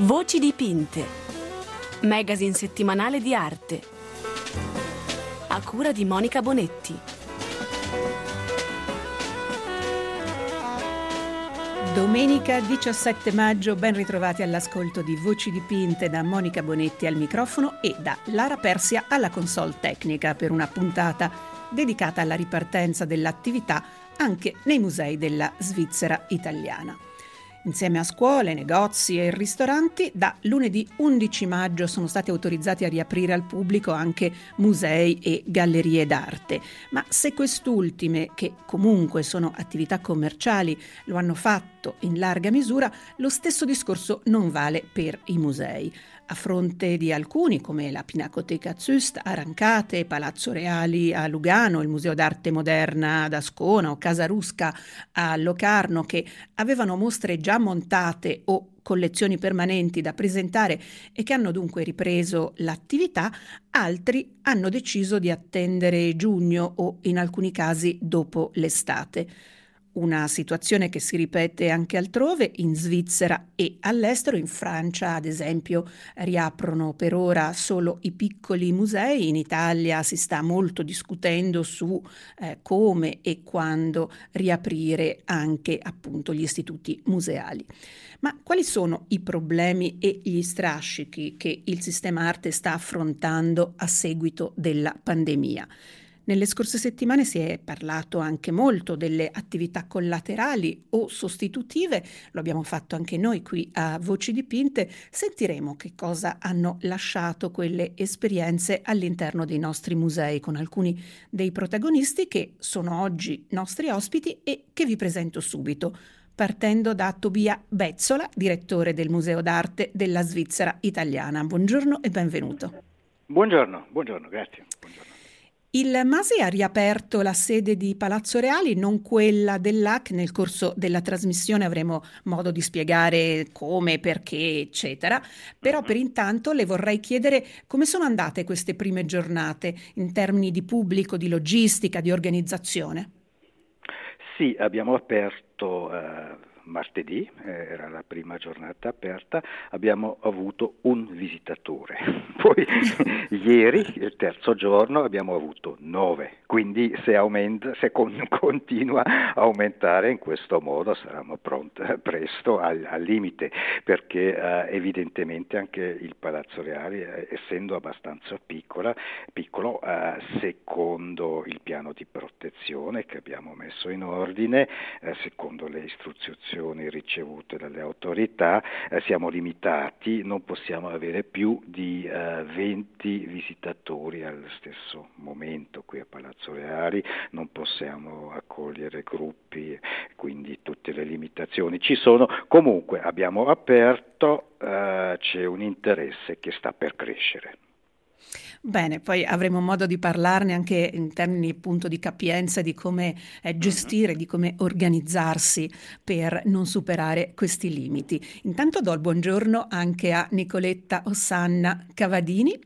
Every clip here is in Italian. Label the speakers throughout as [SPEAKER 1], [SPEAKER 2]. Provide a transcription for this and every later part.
[SPEAKER 1] Voci dipinte, magazine settimanale di arte, a cura di Monica Bonetti.
[SPEAKER 2] Domenica 17 maggio, ben ritrovati all'ascolto di Voci dipinte, da Monica Bonetti al microfono e da Lara Persia alla console tecnica, per una puntata dedicata alla ripartenza dell'attività anche nei musei della Svizzera italiana. Insieme a scuole, negozi e ristoranti, da lunedì 11 maggio sono stati autorizzati a riaprire al pubblico anche musei e gallerie d'arte. Ma se quest'ultime, che comunque sono attività commerciali, lo hanno fatto in larga misura, lo stesso discorso non vale per i musei. A fronte di alcuni, come la Pinacoteca Züst a Rancate, Palazzo Reali a Lugano, il Museo d'Arte Moderna ad Ascona o Casa Rusca a Locarno, che avevano mostre già montate o collezioni permanenti da presentare e che hanno dunque ripreso l'attività, altri hanno deciso di attendere giugno o in alcuni casi dopo l'estate. Una situazione che si ripete anche altrove, in Svizzera e all'estero. In Francia, ad esempio, riaprono per ora solo i piccoli musei. In Italia si sta molto discutendo su come e quando riaprire anche appunto gli istituti museali. Ma quali sono i problemi e gli strascichi che il sistema arte sta affrontando a seguito della pandemia? Nelle scorse settimane si è parlato anche molto delle attività collaterali o sostitutive, lo abbiamo fatto anche noi qui a Voci dipinte. Sentiremo che cosa hanno lasciato quelle esperienze all'interno dei nostri musei, con alcuni dei protagonisti che sono oggi nostri ospiti e che vi presento subito, partendo da Tobia Bezzola, direttore del Museo d'Arte della Svizzera italiana. Buongiorno e benvenuto.
[SPEAKER 3] Buongiorno, grazie. Buongiorno.
[SPEAKER 2] Il MASE ha riaperto la sede di Palazzo Reali, non quella dell'AC. Nel corso della trasmissione avremo modo di spiegare come, perché, eccetera. Però per intanto le vorrei chiedere come sono andate queste prime giornate in termini di pubblico, di logistica, di organizzazione.
[SPEAKER 3] Sì, abbiamo aperto martedì, era la prima giornata aperta, abbiamo avuto un visitatore. Poi ieri, il terzo giorno, abbiamo avuto 9, quindi se continua a aumentare in questo modo saremo presto al limite, perché evidentemente anche il Palazzo Reali, essendo abbastanza piccolo, secondo il piano di protezione che abbiamo messo in ordine, secondo le istruzioni ricevute dalle autorità, siamo limitati, non possiamo avere più di 20 visitatori allo stesso momento qui a Palazzo Reali, non possiamo accogliere gruppi, quindi tutte le limitazioni ci sono. Comunque abbiamo aperto, c'è un interesse che sta per crescere.
[SPEAKER 2] Bene, poi avremo modo di parlarne anche in termini appunto di capienza, di come gestire, di come organizzarsi per non superare questi limiti. Intanto do il buongiorno anche a Nicoletta Osanna Cavadini.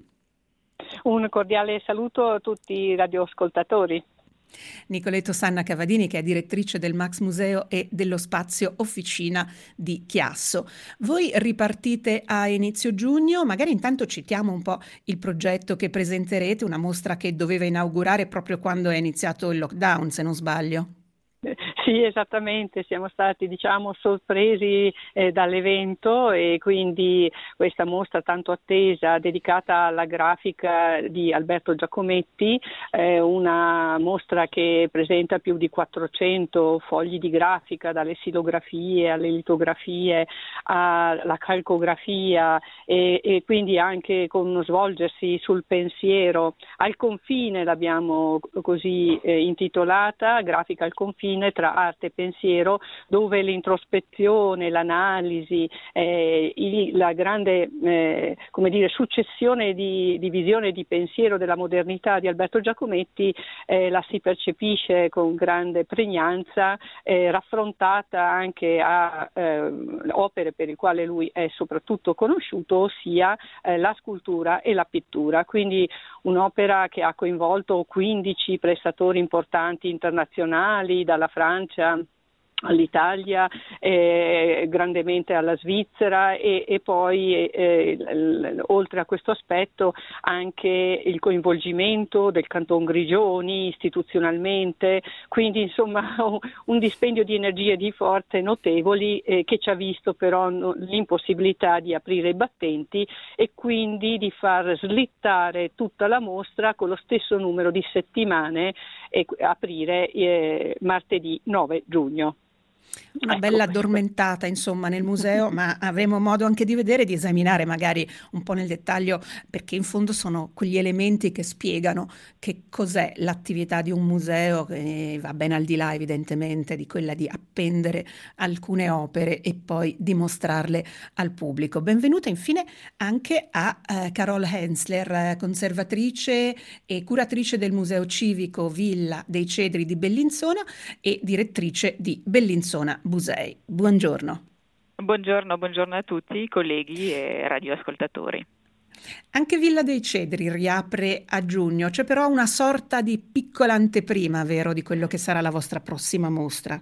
[SPEAKER 4] Un cordiale saluto a tutti i radioascoltatori.
[SPEAKER 2] Nicoletta Osanna Cavadini, che è direttrice del Max Museo e dello spazio Officina di Chiasso. Voi ripartite a inizio giugno, magari intanto citiamo un po' il progetto che presenterete, una mostra che doveva inaugurare proprio quando è iniziato il lockdown, se non sbaglio.
[SPEAKER 4] Sì, esattamente, siamo stati sorpresi dall'evento, e quindi questa mostra tanto attesa dedicata alla grafica di Alberto Giacometti, una mostra che presenta più di 400 fogli di grafica, dalle silografie alle litografie alla calcografia, e quindi anche con uno svolgersi sul pensiero. Al confine l'abbiamo così intitolata, grafica al confine tra arte e pensiero, dove l'introspezione, l'analisi, la grande successione di visione e di pensiero della modernità di Alberto Giacometti la si percepisce con grande pregnanza, raffrontata anche a opere per le quali lui è soprattutto conosciuto, ossia la scultura e la pittura. Quindi un'opera che ha coinvolto 15 prestatori importanti internazionali, dalla Francia all'Italia, grandemente alla Svizzera e poi oltre a questo aspetto anche il coinvolgimento del Canton Grigioni istituzionalmente, quindi insomma un dispendio di energie e di forze notevoli che ci ha visto però l'impossibilità di aprire i battenti e quindi di far slittare tutta la mostra con lo stesso numero di settimane e aprire martedì 9 giugno.
[SPEAKER 2] Una bella addormentata insomma nel museo, ma avremo modo anche di vedere, di esaminare magari un po' nel dettaglio, perché in fondo sono quegli elementi che spiegano che cos'è l'attività di un museo, che va ben al di là evidentemente di quella di appendere alcune opere e poi dimostrarle al pubblico. Benvenuta infine anche a Carol Hensler, conservatrice e curatrice del Museo Civico Villa dei Cedri di Bellinzona e direttrice di Bellinzona Musei. Buongiorno.
[SPEAKER 5] Buongiorno a tutti, colleghi e radioascoltatori.
[SPEAKER 2] Anche Villa dei Cedri riapre a giugno, c'è però una sorta di piccola anteprima, vero, di quello che sarà la vostra prossima mostra?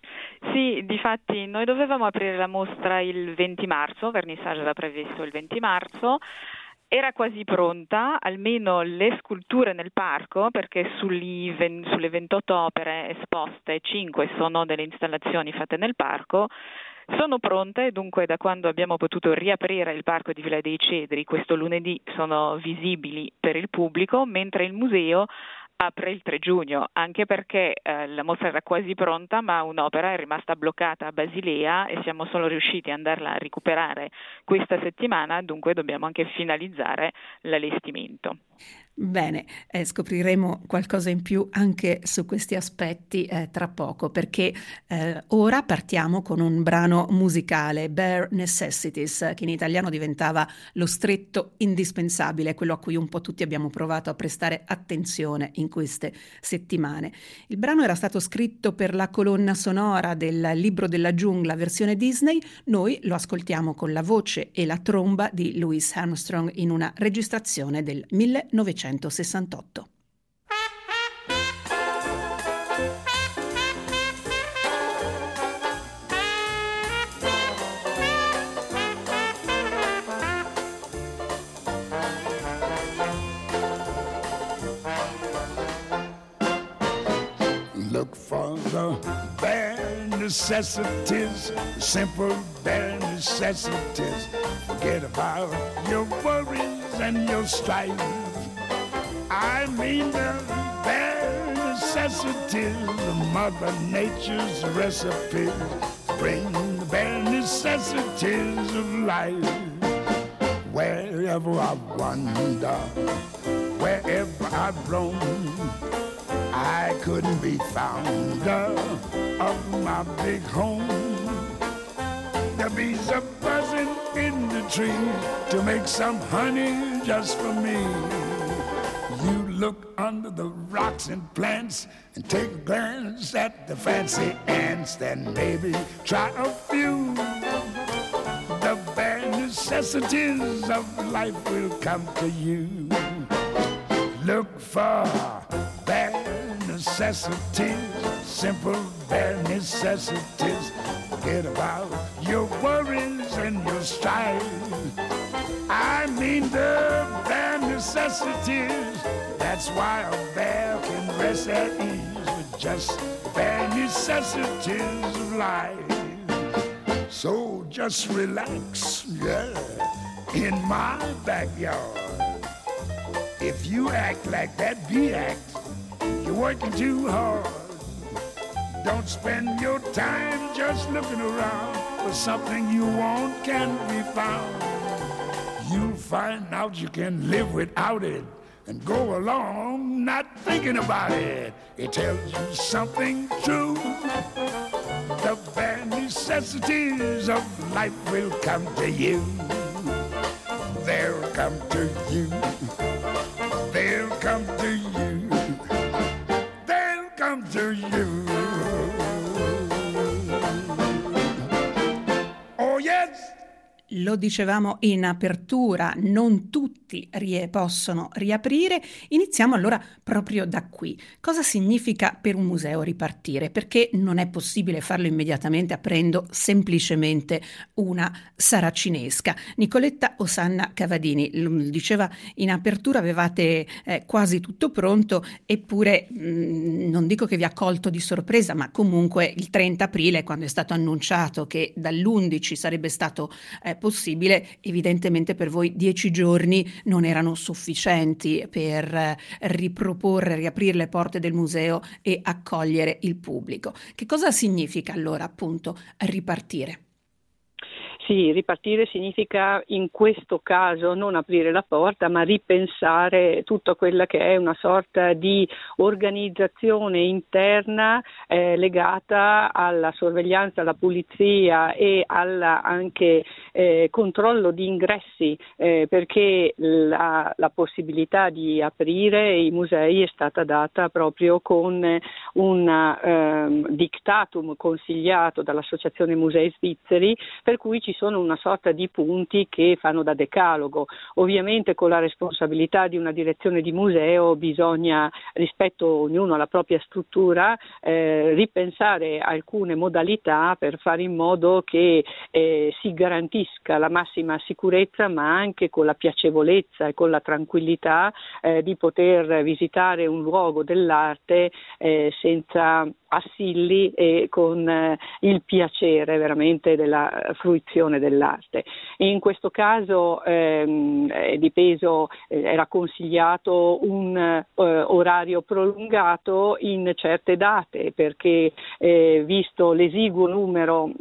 [SPEAKER 5] Sì, difatti noi dovevamo aprire la mostra il 20 marzo, vernissage era previsto il 20 marzo, era quasi pronta, almeno le sculture nel parco, perché sulle 28 opere esposte, 5 sono delle installazioni fatte nel parco, sono pronte e dunque da quando abbiamo potuto riaprire il parco di Villa dei Cedri, questo lunedì sono visibili per il pubblico, mentre il museo apre il 3 giugno, anche perché la mostra era quasi pronta, ma un'opera è rimasta bloccata a Basilea e siamo solo riusciti ad andarla a recuperare questa settimana, dunque dobbiamo anche finalizzare l'allestimento.
[SPEAKER 2] Bene, scopriremo qualcosa in più anche su questi aspetti tra poco, perché ora partiamo con un brano musicale, Bare Necessities, che in italiano diventava lo stretto indispensabile, quello a cui un po' tutti abbiamo provato a prestare attenzione in queste settimane. Il brano era stato scritto per la colonna sonora del Libro della giungla versione Disney, noi lo ascoltiamo con la voce e la tromba di Louis Armstrong in una registrazione del 1968.
[SPEAKER 6] Look for the bare necessities, the simple bare necessities. Forget about your worries and your strife. I mean the bare necessities of Mother Nature's recipes. Bring the bare necessities of life. Wherever I wander, wherever I roam, I couldn't be found of my big home. The bees are buzzing in the tree to make some honey just for me. You look under the rocks and plants and take a glance at the fancy ants, then maybe try a few. The bare necessities of life will come to you. Look for bare necessities, simple bare necessities. Forget about your worries and your strife. I mean the bare necessities. That's why a bear can rest at ease with just bare necessities of life. So just relax, yeah, in my backyard. If you act like that bee act, you're working too hard. Don't spend your time just looking around for something you want can be found. You'll find out you can live without it and go along not thinking about it. It tells you something true. The bare necessities of life will come to you. They'll come to you. They'll come to you. They'll come to you. Oh yes.
[SPEAKER 2] Lo dicevamo in apertura, non tutti possono riaprire. Iniziamo allora proprio da qui. Cosa significa per un museo ripartire? Perché non è possibile farlo immediatamente aprendo semplicemente una saracinesca. Nicoletta Osanna Cavadini diceva in apertura, avevate quasi tutto pronto, eppure non dico che vi ha colto di sorpresa, ma comunque il 30 aprile, quando è stato annunciato che dall'11 sarebbe stato possibile, evidentemente per voi 10 giorni non erano sufficienti per riaprire le porte del museo e accogliere il pubblico. Che cosa significa allora appunto ripartire?
[SPEAKER 4] Sì, ripartire significa in questo caso non aprire la porta, ma ripensare tutta quella che è una sorta di organizzazione interna legata alla sorveglianza, alla pulizia e alla anche controllo di ingressi, perché la possibilità di aprire i musei è stata data proprio con un dictatum consigliato dall'Associazione Musei Svizzeri, per cui ci sono una sorta di punti che fanno da decalogo. Ovviamente con la responsabilità di una direzione di museo bisogna, rispetto ognuno alla propria struttura, ripensare alcune modalità per fare in modo che si garantisca la massima sicurezza, ma anche con la piacevolezza e con la tranquillità di poter visitare un luogo dell'arte senza assilli e con il piacere veramente della fruizione dell'arte. In questo caso era consigliato un orario prolungato in certe date, perché visto l'esiguo numero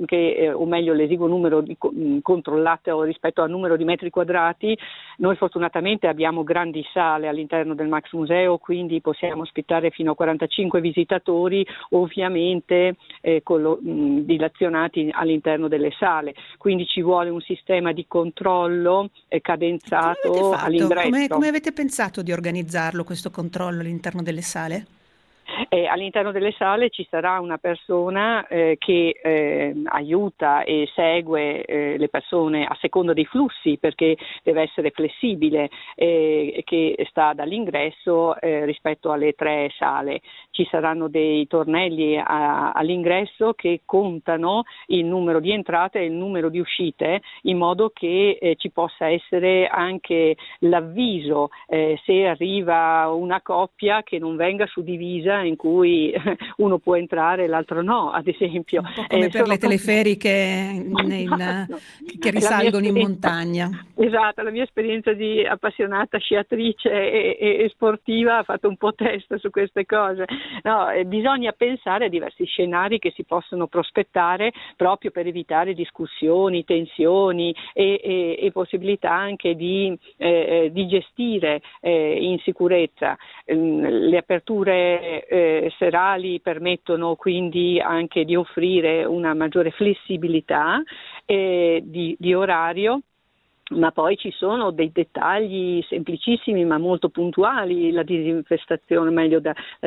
[SPEAKER 4] controllato rispetto al numero di metri quadrati, noi fortunatamente abbiamo grandi sale all'interno del Max Museo, quindi possiamo ospitare fino a 45 visitatori, ovviamente dilazionati all'interno delle sale, quindi ci vuole un sistema di controllo cadenzato all'ingresso.
[SPEAKER 2] Come avete pensato di organizzarlo questo controllo all'interno delle sale?
[SPEAKER 4] All'interno delle sale ci sarà una persona che aiuta e segue le persone a seconda dei flussi, perché deve essere flessibile, che sta dall'ingresso rispetto alle 3 sale. Ci saranno dei tornelli all'ingresso che contano il numero di entrate e il numero di uscite, in modo che ci possa essere anche l'avviso se arriva una coppia che non venga suddivisa in cui uno può entrare e l'altro no, ad esempio.
[SPEAKER 2] Un po' come per le teleferiche che risalgono in montagna.
[SPEAKER 4] Esatto, la mia esperienza di appassionata sciatrice e sportiva ha fatto un po' testa su queste cose. No, bisogna pensare a diversi scenari che si possono prospettare proprio per evitare discussioni, tensioni e possibilità anche di gestire in sicurezza. Le aperture serali permettono quindi anche di offrire una maggiore flessibilità di orario. Ma poi ci sono dei dettagli semplicissimi ma molto puntuali, la disinfestazione, meglio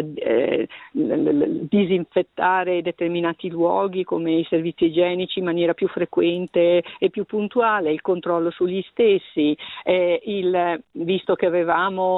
[SPEAKER 4] disinfettare determinati luoghi come i servizi igienici in maniera più frequente e più puntuale, il controllo sugli stessi, visto che avevamo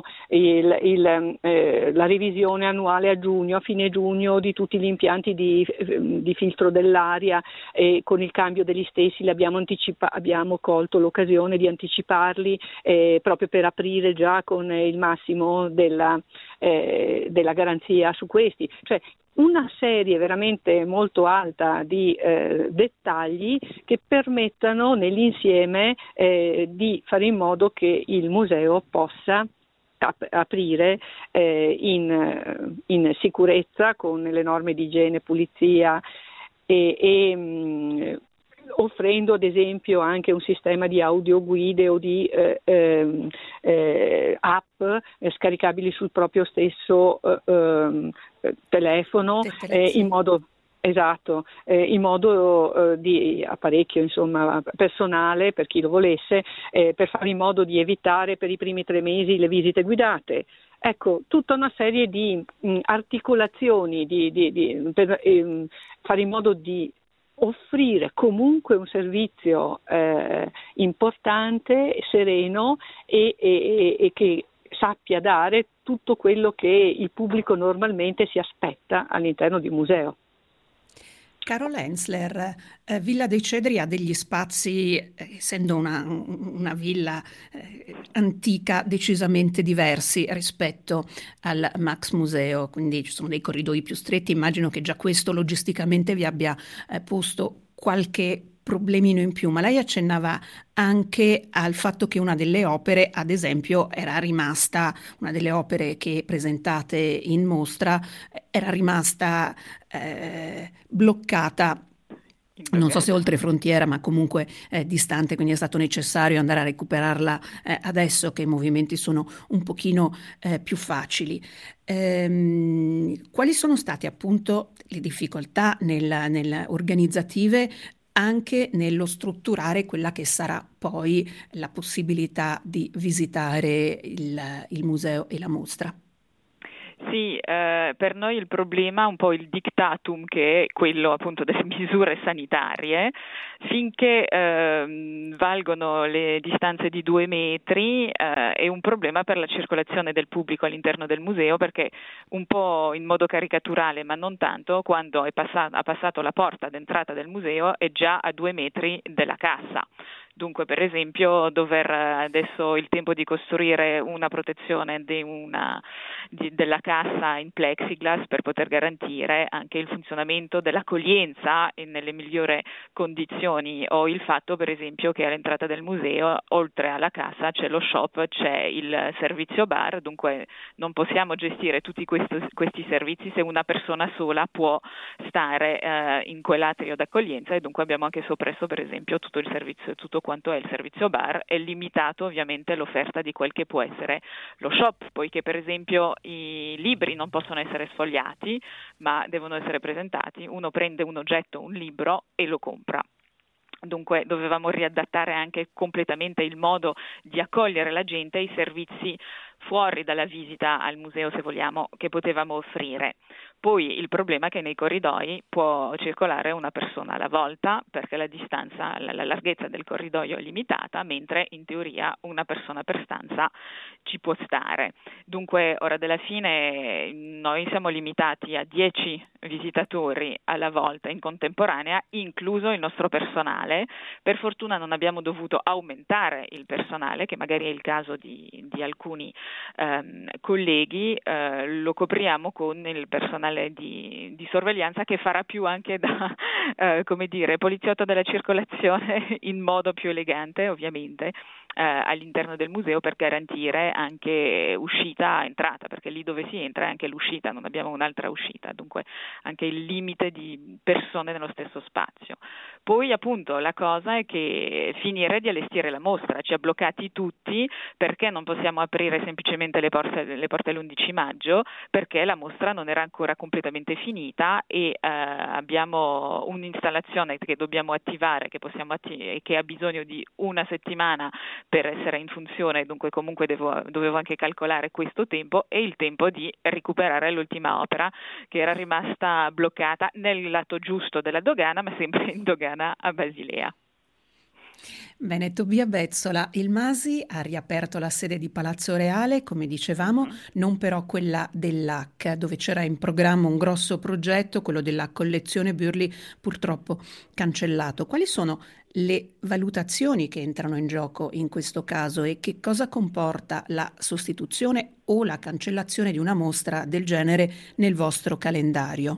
[SPEAKER 4] la revisione annuale a fine giugno di tutti gli impianti di filtro dell'aria, e con il cambio degli stessi abbiamo colto l'occasione di anticiparli proprio per aprire già con il massimo della garanzia su questi. Cioè una serie veramente molto alta di dettagli che permettano nell'insieme di fare in modo che il museo possa aprire in sicurezza con le norme di igiene, pulizia e offrendo ad esempio anche un sistema di audioguide o di app scaricabili sul proprio stesso telefono, in modo di apparecchio, insomma, personale per chi lo volesse, per fare in modo di evitare per i primi 3 mesi le visite guidate. Ecco, tutta una serie di articolazioni per fare in modo di offrire comunque un servizio importante, sereno e che sappia dare tutto quello che il pubblico normalmente si aspetta all'interno di un museo.
[SPEAKER 2] Carol Hensler, Villa dei Cedri ha degli spazi, essendo una villa antica, decisamente diversi rispetto al Max Museo, quindi ci sono dei corridoi più stretti. Immagino che già questo logisticamente vi abbia posto qualche problemino in più, ma lei accennava anche al fatto che una delle opere, ad esempio, una delle opere che presentate in mostra, era rimasta bloccata, non so se oltre frontiera, ma comunque distante, quindi è stato necessario andare a recuperarla adesso che i movimenti sono un pochino più facili. Quali sono state appunto le difficoltà organizzative anche nello strutturare quella che sarà poi la possibilità di visitare il museo e la mostra?
[SPEAKER 5] Sì, per noi il problema, un po' il dictatum, che è quello appunto delle misure sanitarie, finché valgono le distanze di 2 metri, è un problema per la circolazione del pubblico all'interno del museo, perché un po' in modo caricaturale, ma non tanto, quando ha passato la porta d'entrata del museo è già a 2 metri della cassa. Dunque, per esempio, dover adesso il tempo di costruire una protezione della cassa in plexiglass per poter garantire anche il funzionamento dell'accoglienza nelle migliori condizioni, o il fatto, per esempio, che all'entrata del museo, oltre alla cassa, c'è lo shop, c'è il servizio bar, dunque non possiamo gestire tutti questi servizi se una persona sola può stare in quell'atrio d'accoglienza, e dunque abbiamo anche soppresso, per esempio, tutto quanto è il servizio bar, è limitato ovviamente l'offerta di quel che può essere lo shop, poiché per esempio i libri non possono essere sfogliati, ma devono essere presentati. Uno prende un oggetto, un libro, e lo compra. Dunque dovevamo riadattare anche completamente il modo di accogliere la gente, i servizi fuori dalla visita al museo, se vogliamo, che potevamo offrire. Poi il problema è che nei corridoi può circolare una persona alla volta, perché la distanza, la larghezza del corridoio è limitata, mentre in teoria una persona per stanza ci può stare. Dunque, ora della fine, noi siamo limitati a 10 visitatori alla volta in contemporanea, incluso il nostro personale. Per fortuna non abbiamo dovuto aumentare il personale, che magari è il caso di alcuni colleghi. Lo copriamo con il personale di sorveglianza, che farà più anche da poliziotto della circolazione in modo più elegante, ovviamente, all'interno del museo, per garantire anche uscita e entrata, perché lì dove si entra è anche l'uscita, non abbiamo un'altra uscita, dunque anche il limite di persone nello stesso spazio. Poi appunto la cosa è che finire di allestire la mostra ci ha bloccati tutti, perché non possiamo aprire semplicemente le porte l'11 maggio, perché la mostra non era ancora completamente finita, e abbiamo un'installazione che dobbiamo attivare, che ha bisogno di una settimana per essere in funzione, dunque comunque dovevo anche calcolare questo tempo e il tempo di recuperare l'ultima opera, che era rimasta bloccata nel lato giusto della dogana, ma sempre in dogana a Basilea.
[SPEAKER 2] Bene, Tobia Bezzola, il Masi ha riaperto la sede di Palazzo Reale, come dicevamo, non però quella dell'Hack, dove c'era in programma un grosso progetto, quello della collezione Burli, purtroppo cancellato. Quali sono le valutazioni che entrano in gioco in questo caso, e che cosa comporta la sostituzione o la cancellazione di una mostra del genere nel vostro calendario?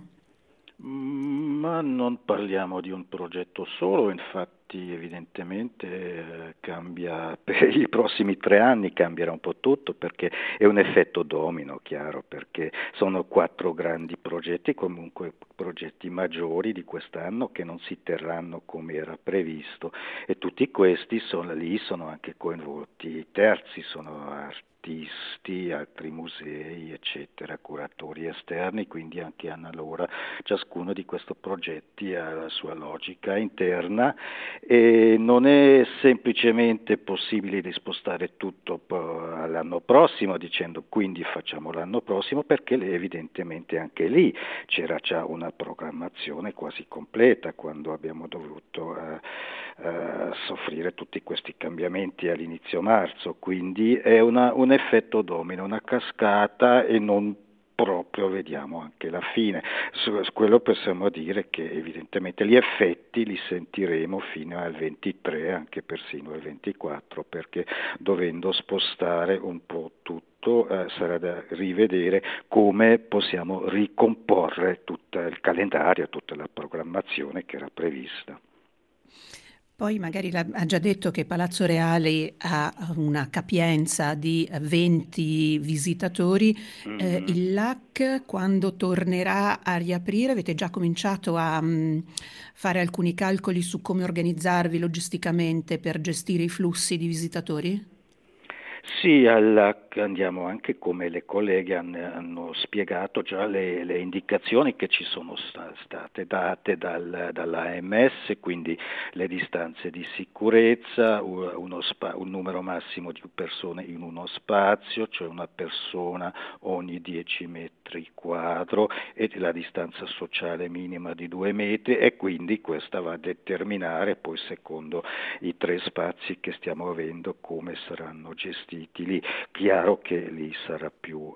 [SPEAKER 3] Ma non parliamo di un progetto solo, infatti evidentemente cambia per i prossimi 3 anni, cambierà un po' tutto, perché è un effetto domino, chiaro, perché sono 4 grandi progetti, comunque progetti maggiori di quest'anno, che non si terranno come era previsto, e tutti questi sono anche coinvolti terzi, sono artisti artisti, altri musei, eccetera, curatori esterni, quindi anche allora ciascuno di questi progetti ha la sua logica interna e non è semplicemente possibile di spostare tutto all'anno prossimo dicendo quindi facciamo l'anno prossimo, perché evidentemente anche lì c'era già una programmazione quasi completa quando abbiamo dovuto soffrire tutti questi cambiamenti all'inizio marzo, quindi è un effetto domino, una cascata e non proprio vediamo anche la fine. Su quello possiamo dire che evidentemente gli effetti li sentiremo fino al 23, anche persino al 24, perché dovendo spostare un po' tutto sarà da rivedere come possiamo ricomporre tutto il calendario, tutta la programmazione che era prevista.
[SPEAKER 2] Poi magari ha già detto che Palazzo Reale ha una capienza di 20 visitatori. Il LAC quando tornerà a riaprire avete già cominciato a fare alcuni calcoli su come organizzarvi logisticamente per gestire i flussi di visitatori?
[SPEAKER 3] Sì, andiamo anche come le colleghe hanno spiegato già le indicazioni che ci sono state date dall'AMS, quindi le distanze di sicurezza, un numero massimo di persone in uno spazio, cioè una persona ogni 10 metri quadro e la distanza sociale minima di 2 metri e quindi questa va a determinare poi secondo i 3 spazi che stiamo avendo come saranno gestiti lì. Chiaro che lì sarà più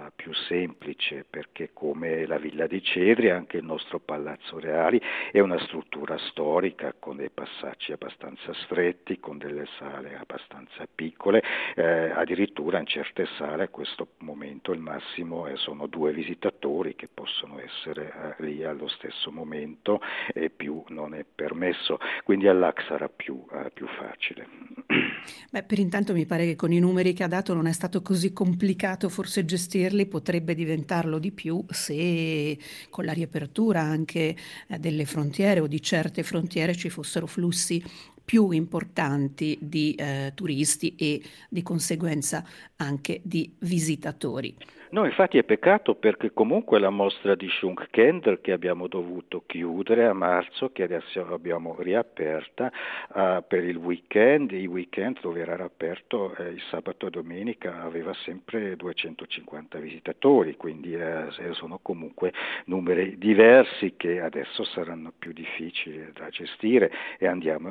[SPEAKER 3] semplice perché come la Villa di Cedri anche il nostro Palazzo Reali è una struttura storica con dei passaggi abbastanza stretti, con delle sale abbastanza piccole, addirittura in certe sale a questo momento il massimo sono 2 visitatori che possono essere lì allo stesso momento e più non è permesso, quindi all'AC sarà più facile.
[SPEAKER 2] Beh, per intanto mi pare che con i numeri che ha dato non è stato così complicato forse gestirli, potrebbe diventarlo di più se con la riapertura anche delle frontiere o di certe frontiere ci fossero flussi più importanti di turisti e di conseguenza anche di visitatori.
[SPEAKER 3] No, infatti è peccato perché comunque la mostra di Schunckender che abbiamo dovuto chiudere a marzo, che adesso abbiamo riaperta per il weekend dove era aperto il sabato e domenica aveva sempre 250 visitatori, quindi sono comunque numeri diversi che adesso saranno più difficili da gestire e andiamo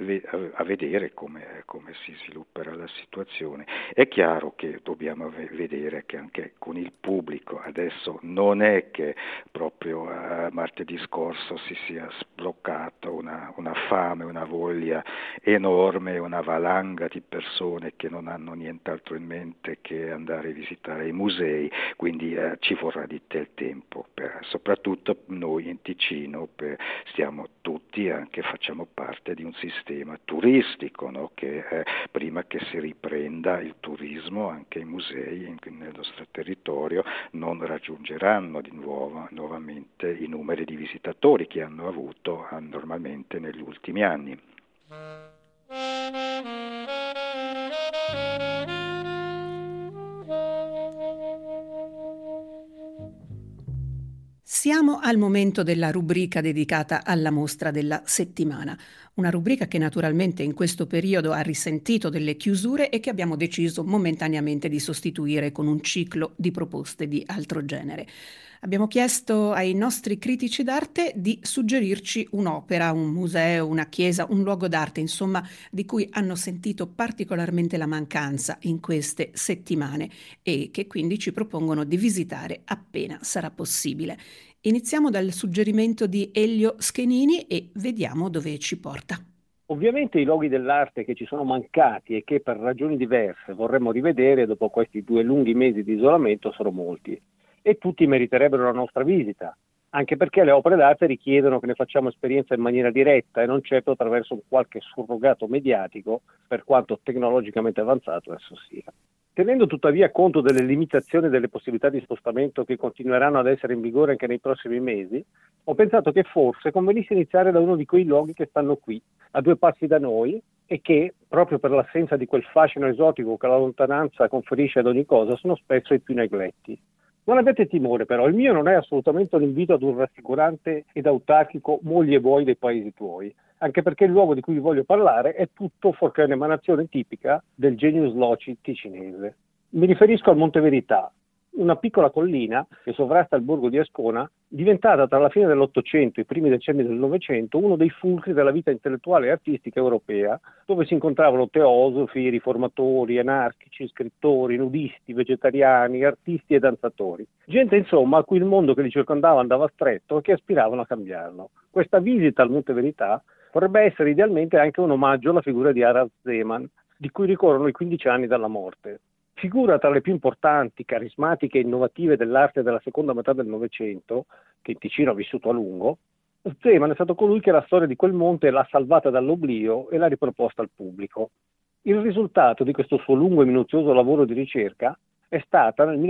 [SPEAKER 3] a vedere come si svilupperà la situazione. È chiaro che dobbiamo vedere che anche con il pubblico adesso non è che proprio martedì scorso si sia sbloccata una fame, una voglia enorme, una valanga di persone che non hanno nient'altro in mente che andare a visitare i musei, quindi ci vorrà del tempo, soprattutto noi in Ticino stiamo tutti anche facciamo parte di un sistema turistico, no? Che prima che si riprenda il turismo anche i musei nel nostro territorio non raggiungeranno di nuovo nuovamente i numeri di visitatori che hanno avuto normalmente negli ultimi anni.
[SPEAKER 2] Siamo al momento della rubrica dedicata alla mostra della settimana, una rubrica che naturalmente in questo periodo ha risentito delle chiusure e che abbiamo deciso momentaneamente di sostituire con un ciclo di proposte di altro genere. Abbiamo chiesto ai nostri critici d'arte di suggerirci un'opera, un museo, una chiesa, un luogo d'arte, insomma, di cui hanno sentito particolarmente la mancanza in queste settimane e che quindi ci propongono di visitare appena sarà possibile. Iniziamo dal suggerimento di Elio Schenini e vediamo dove ci porta.
[SPEAKER 7] Ovviamente i luoghi dell'arte che ci sono mancati e che per ragioni diverse vorremmo rivedere dopo questi 2 lunghi mesi di isolamento sono molti e tutti meriterebbero la nostra visita, anche perché le opere d'arte richiedono che ne facciamo esperienza in maniera diretta e non certo attraverso un qualche surrogato mediatico, per quanto tecnologicamente avanzato esso sia. Tenendo tuttavia conto delle limitazioni delle possibilità di spostamento che continueranno ad essere in vigore anche nei prossimi mesi, ho pensato che forse convenisse iniziare da uno di quei luoghi che stanno qui, a 2 passi da noi, e che, proprio per l'assenza di quel fascino esotico che la lontananza conferisce ad ogni cosa, sono spesso i più negletti. Non abbiate timore però, il mio non è assolutamente un invito ad un rassicurante ed autarchico mogli e buoi dei paesi tuoi, anche perché il luogo di cui vi voglio parlare è tutto fuorché un'emanazione tipica del genius loci ticinese. Mi riferisco al Monte Verità, una piccola collina che sovrasta il borgo di Ascona, diventata tra la fine dell'Ottocento e i primi decenni del Novecento uno dei fulcri della vita intellettuale e artistica europea, dove si incontravano teosofi, riformatori, anarchici, scrittori, nudisti, vegetariani, artisti e danzatori. Gente insomma a cui il mondo che li circondava andava stretto e che aspiravano a cambiarlo. Questa visita al Monte Verità vorrebbe essere idealmente anche un omaggio alla figura di Araz Zeman, di cui ricorrono i 15 anni dalla morte. Figura tra le più importanti, carismatiche e innovative dell'arte della seconda metà del Novecento, che in Ticino ha vissuto a lungo, Zeman è stato colui che la storia di quel monte l'ha salvata dall'oblio e l'ha riproposta al pubblico. Il risultato di questo suo lungo e minuzioso lavoro di ricerca è stata nel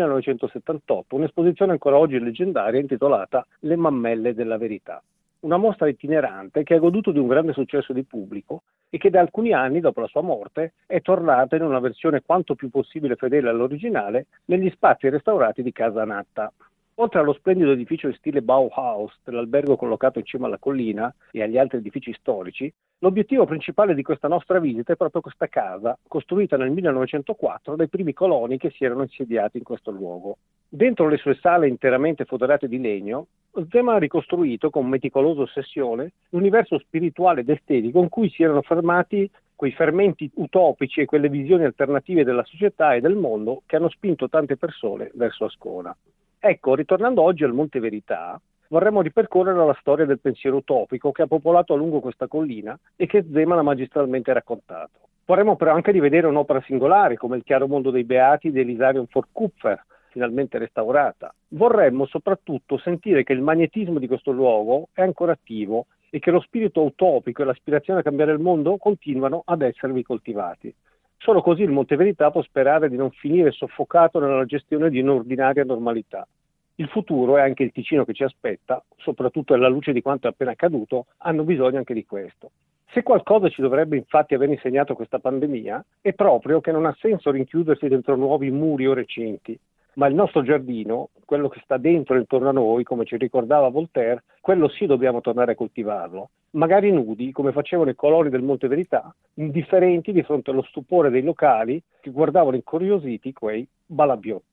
[SPEAKER 7] 1978 un'esposizione ancora oggi leggendaria intitolata Le mammelle della verità. Una mostra itinerante che ha goduto di un grande successo di pubblico e che da alcuni anni, dopo la sua morte, è tornata in una versione quanto più possibile fedele all'originale negli spazi restaurati di Casa Natta. Oltre allo splendido edificio in stile Bauhaus dell'albergo collocato in cima alla collina e agli altri edifici storici, l'obiettivo principale di questa nostra visita è proprio questa casa, costruita nel 1904 dai primi coloni che si erano insediati in questo luogo. Dentro le sue sale interamente foderate di legno, Zeman ha ricostruito con meticolosa ossessione l'universo spirituale ed estetico in cui si erano fermati quei fermenti utopici e quelle visioni alternative della società e del mondo che hanno spinto tante persone verso Ascona. Ecco, ritornando oggi al Monte Verità, vorremmo ripercorrere la storia del pensiero utopico che ha popolato a lungo questa collina e che Zeman ha magistralmente raccontato. Vorremmo però anche rivedere un'opera singolare come il Chiaro mondo dei Beati di Elisarion von Kupfer, finalmente restaurata. Vorremmo soprattutto sentire che il magnetismo di questo luogo è ancora attivo e che lo spirito utopico e l'aspirazione a cambiare il mondo continuano ad esservi coltivati. Solo così il Monte Verità può sperare di non finire soffocato nella gestione di un'ordinaria normalità. Il futuro e anche il Ticino che ci aspetta, soprattutto alla luce di quanto è appena accaduto, hanno bisogno anche di questo. Se qualcosa ci dovrebbe infatti aver insegnato questa pandemia, è proprio che non ha senso rinchiudersi dentro nuovi muri o recinti, ma il nostro giardino, quello che sta dentro e intorno a noi, come ci ricordava Voltaire, quello sì dobbiamo tornare a coltivarlo, magari nudi, come facevano i coloni del Monte Verità, indifferenti di fronte allo stupore dei locali che guardavano incuriositi quei balabiot.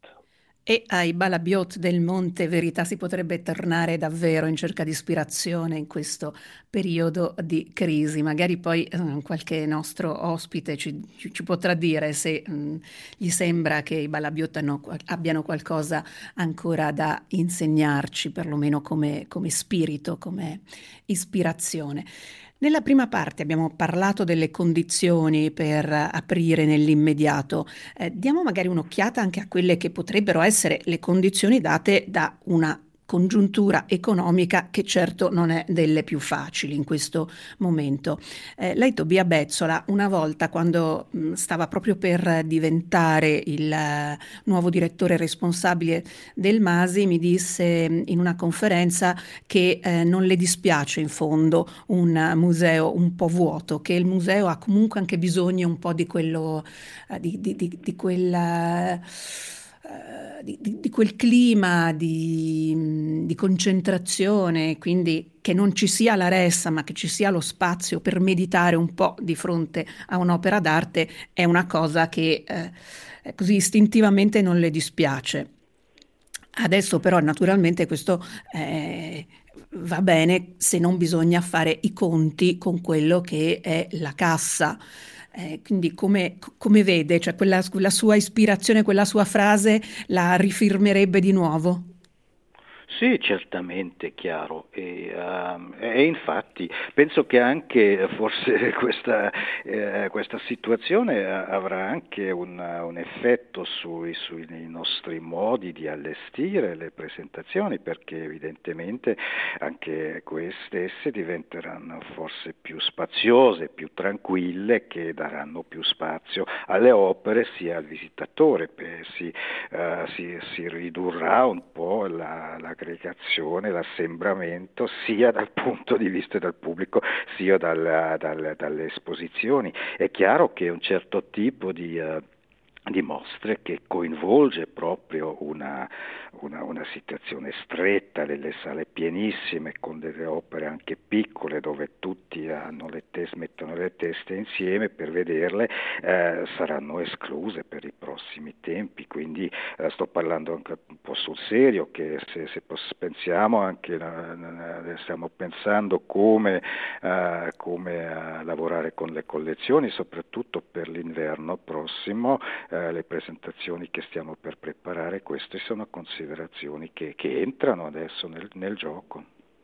[SPEAKER 2] E ai balabiot del Monte Verità si potrebbe tornare davvero in cerca di ispirazione in questo periodo di crisi. Magari poi qualche nostro ospite ci potrà dire se gli sembra che i balabiot abbiano qualcosa ancora da insegnarci, perlomeno come spirito, come ispirazione. Nella prima parte abbiamo parlato delle condizioni per aprire nell'immediato. Diamo magari un'occhiata anche a quelle che potrebbero essere le condizioni date da una congiuntura economica che certo non è delle più facili in questo momento. Lei, Tobia Bezzola, una volta quando stava proprio per diventare il nuovo direttore responsabile del MASI, mi disse in una conferenza che non le dispiace in fondo un museo un po' vuoto, che il museo ha comunque anche bisogno un po' di quello, di quel clima di concentrazione, quindi che non ci sia la ressa ma che ci sia lo spazio per meditare un po' di fronte a un'opera d'arte, è una cosa che così istintivamente non le dispiace. Adesso però naturalmente questo va bene se non bisogna fare i conti con quello che è la cassa. Quindi come vede, cioè quella sua ispirazione, quella sua frase la rifirmerebbe di nuovo?
[SPEAKER 3] Sì, certamente, chiaro, e infatti penso che anche forse questa situazione avrà anche un effetto sui nostri modi di allestire le presentazioni, perché evidentemente anche queste diventeranno forse più spaziose, più tranquille, che daranno più spazio alle opere sia al visitatore, si ridurrà un po' la l'aggregazione, l'assembramento, sia dal punto di vista del pubblico, sia dalle esposizioni. È chiaro che un certo tipo di mostre che coinvolge proprio una situazione stretta, delle sale pienissime con delle opere anche piccole dove tutti mettono le teste insieme per vederle, saranno escluse per i prossimi tempi, quindi sto parlando anche un po' sul serio, che se pensiamo anche, stiamo pensando come lavorare con le collezioni, soprattutto per l'inverno prossimo. Le presentazioni che stiamo per preparare, queste sono considerazioni che entrano adesso nel gioco.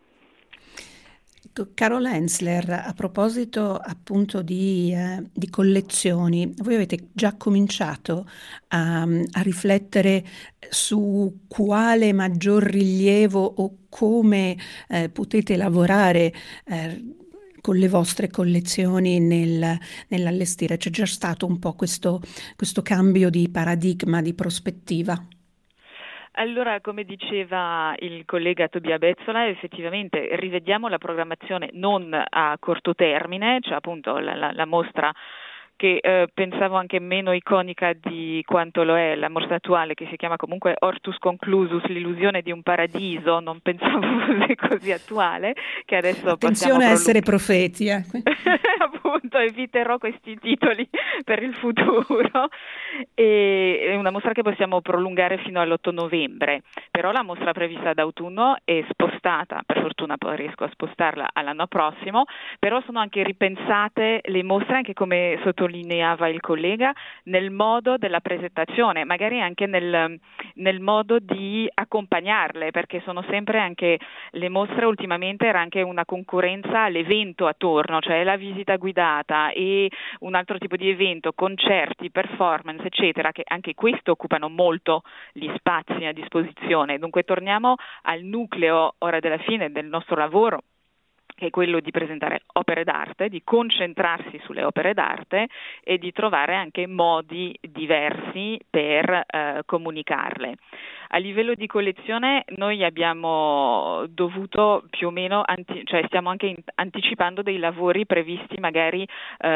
[SPEAKER 2] Carol Hensler, a proposito appunto di collezioni, voi avete già cominciato a riflettere su quale maggior rilievo o come potete lavorare con le vostre collezioni nell'allestire? C'è già stato un po' questo cambio di paradigma, di prospettiva?
[SPEAKER 5] Allora, come diceva il collega Tobia Bezzola, effettivamente rivediamo la programmazione non a corto termine, cioè appunto la mostra che pensavo anche meno iconica di quanto lo è la mostra attuale, che si chiama comunque Hortus Conclusus, l'illusione di un paradiso, non pensavo fosse così attuale, che adesso
[SPEAKER 2] attenzione a essere profeti.
[SPEAKER 5] Appunto, eviterò questi titoli per il futuro. È una mostra che possiamo prolungare fino all'8 novembre, però la mostra prevista d'autunno è spostata, per fortuna poi riesco a spostarla all'anno prossimo, però sono anche ripensate le mostre, anche come sottolineava il collega, nel modo della presentazione, magari anche nel modo di accompagnarle, perché sono sempre anche le mostre, ultimamente era anche una concorrenza all'evento attorno, cioè la visita guidata e un altro tipo di evento, concerti, performance, eccetera, che anche questo occupano molto gli spazi a disposizione. Dunque torniamo al nucleo ora della fine del nostro lavoro, che è quello di presentare opere d'arte, di concentrarsi sulle opere d'arte e di trovare anche modi diversi per comunicarle. A livello di collezione noi abbiamo dovuto più o meno, cioè stiamo anche anticipando dei lavori previsti magari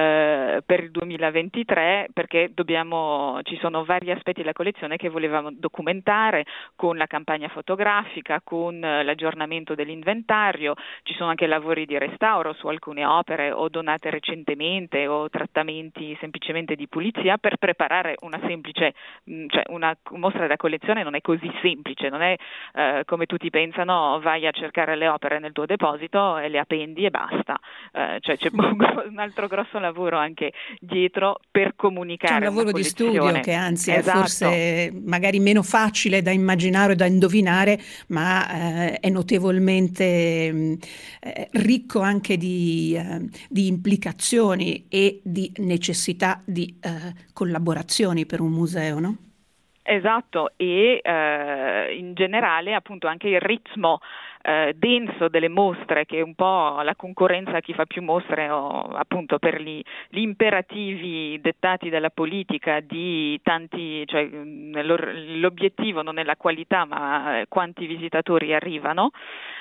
[SPEAKER 5] per il 2023, perché ci sono vari aspetti della collezione che volevamo documentare con la campagna fotografica, con l'aggiornamento dell'inventario. Ci sono anche lavori di restauro su alcune opere o donate recentemente o trattamenti semplicemente di pulizia per preparare una semplice, cioè una mostra da collezione non è così semplice, non è come tutti pensano, vai a cercare le opere nel tuo deposito e le appendi e basta, cioè c'è un altro grosso lavoro anche dietro per comunicare.
[SPEAKER 2] C'è un lavoro di studio che anzi
[SPEAKER 5] esatto,
[SPEAKER 2] è forse magari meno facile da immaginare o da indovinare, ma è notevolmente ricco anche di implicazioni e di necessità di collaborazioni per un museo, no?
[SPEAKER 5] Esatto, e in generale appunto anche il ritmo denso delle mostre, che è un po' la concorrenza a chi fa più mostre, o appunto per gli imperativi dettati dalla politica di tanti, cioè l'obiettivo non è la qualità ma quanti visitatori arrivano.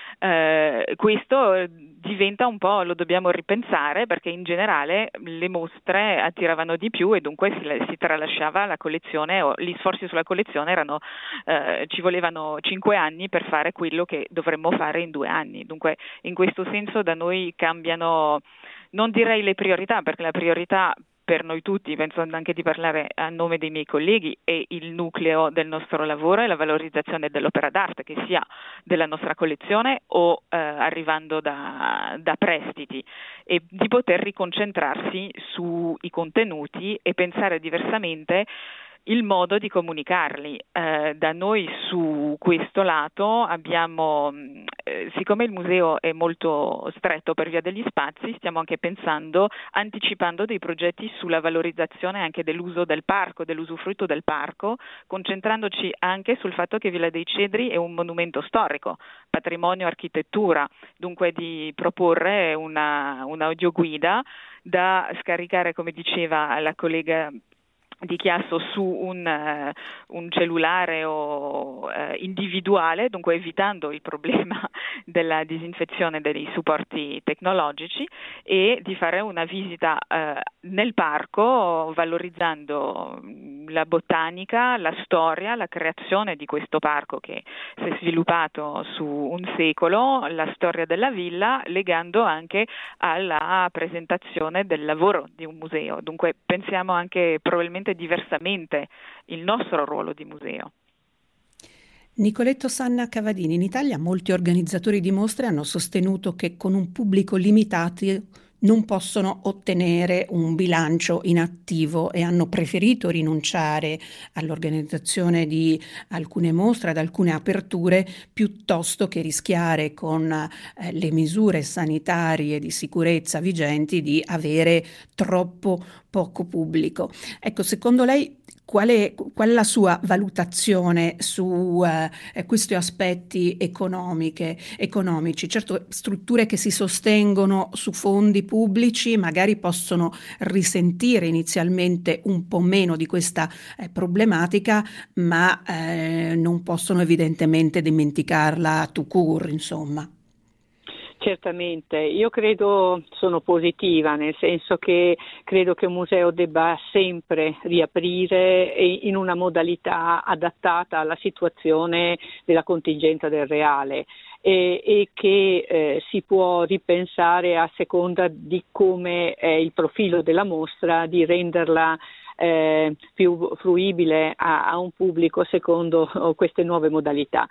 [SPEAKER 5] Questo diventa un po', lo dobbiamo ripensare, perché in generale le mostre attiravano di più e dunque si tralasciava la collezione, o gli sforzi sulla collezione erano ci volevano 5 anni per fare quello che dovremmo fare in 2 anni. Dunque in questo senso da noi cambiano, non direi le priorità, perché la priorità per noi tutti, penso anche di parlare a nome dei miei colleghi, è il nucleo del nostro lavoro e la valorizzazione dell'opera d'arte, che sia della nostra collezione o arrivando da prestiti, e di poter riconcentrarsi sui contenuti e pensare diversamente il modo di comunicarli. Da noi su questo lato abbiamo, siccome il museo è molto stretto per via degli spazi, stiamo anche pensando, anticipando dei progetti sulla valorizzazione anche dell'uso del parco, dell'usufrutto del parco, concentrandoci anche sul fatto che Villa dei Cedri è un monumento storico, patrimonio architettura, dunque di proporre una audioguida da scaricare, come diceva la collega di chiasso su un cellulare o individuale, dunque evitando il problema della disinfezione dei supporti tecnologici, e di fare una visita nel parco valorizzando la botanica, la storia, la creazione di questo parco che si è sviluppato su un secolo, la storia della villa, legando anche alla presentazione del lavoro di un museo. Dunque pensiamo anche probabilmente diversamente il nostro ruolo di museo.
[SPEAKER 2] Nicoletto Sanna Cavadini, in Italia molti organizzatori di mostre hanno sostenuto che con un pubblico limitato non possono ottenere un bilancio in attivo e hanno preferito rinunciare all'organizzazione di alcune mostre, ad alcune aperture, piuttosto che rischiare con le misure sanitarie di sicurezza vigenti di avere troppo poco pubblico. Ecco, secondo lei qual è la sua valutazione su questi aspetti economici? Certo, strutture che si sostengono su fondi pubblici magari possono risentire inizialmente un po' meno di questa problematica, ma non possono evidentemente dimenticarla tout court, insomma.
[SPEAKER 4] Certamente, io sono positiva, nel senso che credo che un museo debba sempre riaprire in una modalità adattata alla situazione della contingenza del reale e che si può ripensare a seconda di come è il profilo della mostra, di renderla più fruibile a un pubblico secondo queste nuove modalità.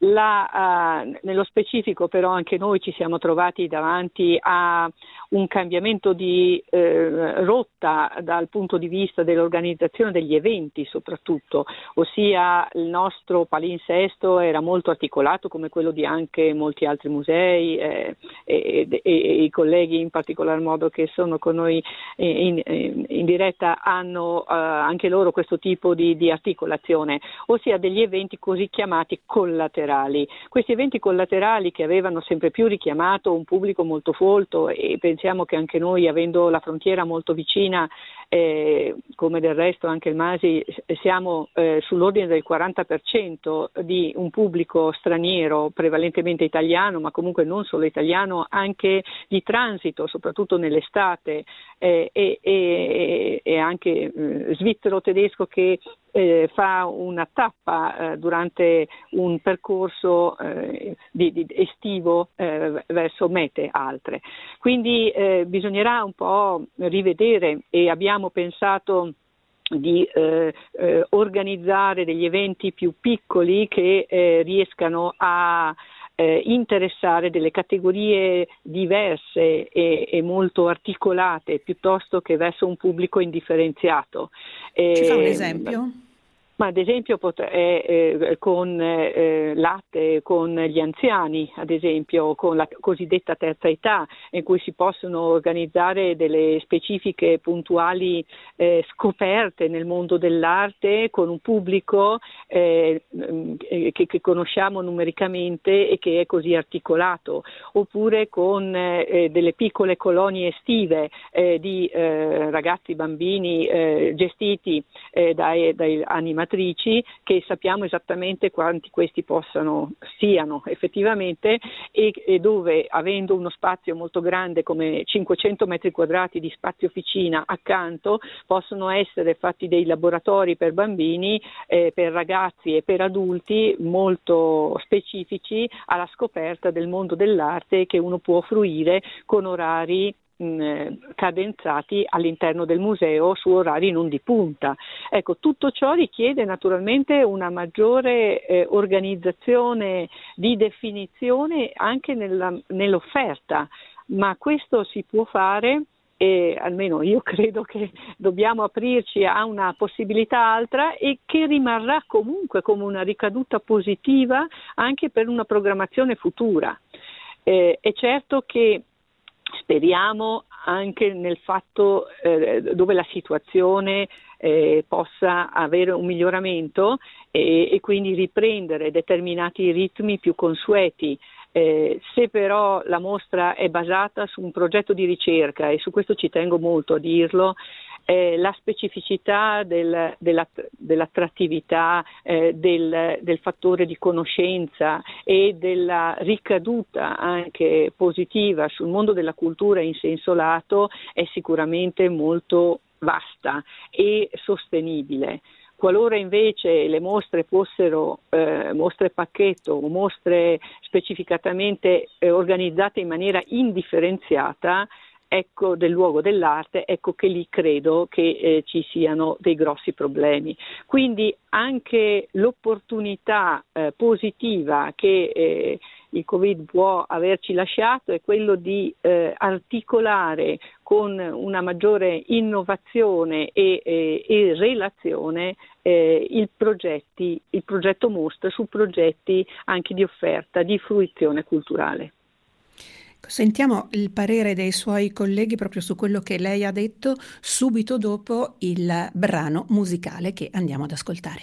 [SPEAKER 4] Nello specifico però anche noi ci siamo trovati davanti a un cambiamento di rotta dal punto di vista dell'organizzazione degli eventi soprattutto, ossia il nostro palinsesto era molto articolato come quello di anche molti altri musei e i colleghi in particolar modo che sono con noi in diretta hanno anche loro questo tipo di articolazione, ossia degli eventi così chiamati collaterali. Questi eventi collaterali che avevano sempre più richiamato un pubblico molto folto, e pensiamo che anche noi, avendo la frontiera molto vicina, come del resto anche il Masi, siamo sull'ordine del 40% di un pubblico straniero, prevalentemente italiano, ma comunque non solo italiano, anche di transito, soprattutto nell'estate, e anche svizzero-tedesco che fa una tappa durante un percorso estivo verso mete altre. Quindi bisognerà un po' rivedere, e abbiamo pensato di organizzare degli eventi più piccoli che riescano a interessare delle categorie diverse e molto articolate, piuttosto che verso un pubblico indifferenziato.
[SPEAKER 2] Ci fa un esempio?
[SPEAKER 4] Ma ad esempio con latte, con gli anziani, ad esempio con la cosiddetta terza età, in cui si possono organizzare delle specifiche puntuali scoperte nel mondo dell'arte con un pubblico che conosciamo numericamente e che è così articolato, oppure con delle piccole colonie estive di ragazzi, bambini gestiti dai animatori, che sappiamo esattamente quanti questi siano effettivamente, e dove, avendo uno spazio molto grande come 500 metri quadrati di spazio officina accanto, possono essere fatti dei laboratori per bambini, per ragazzi e per adulti molto specifici alla scoperta del mondo dell'arte, che uno può fruire con orari cadenzati all'interno del museo su orari non di punta. Ecco, tutto ciò richiede naturalmente una maggiore organizzazione di definizione anche nell'offerta, ma questo si può fare, e almeno io credo che dobbiamo aprirci a una possibilità altra, e che rimarrà comunque come una ricaduta positiva anche per una programmazione futura. È certo che speriamo anche nel fatto dove la situazione possa avere un miglioramento e quindi riprendere determinati ritmi più consueti. Se però la mostra è basata su un progetto di ricerca, e su questo ci tengo molto a dirlo, la specificità dell'attrattività, del fattore di conoscenza e della ricaduta anche positiva sul mondo della cultura in senso lato è sicuramente molto vasta e sostenibile. Qualora invece le mostre fossero mostre pacchetto o mostre specificatamente organizzate in maniera indifferenziata, ecco, del luogo dell'arte, ecco che lì credo che ci siano dei grossi problemi. Quindi anche l'opportunità positiva che il Covid può averci lasciato è quello di articolare con una maggiore innovazione e relazione il progetto mostra su progetti anche di offerta, di fruizione culturale.
[SPEAKER 2] Sentiamo il parere dei suoi colleghi proprio su quello che lei ha detto subito dopo il brano musicale che andiamo ad ascoltare.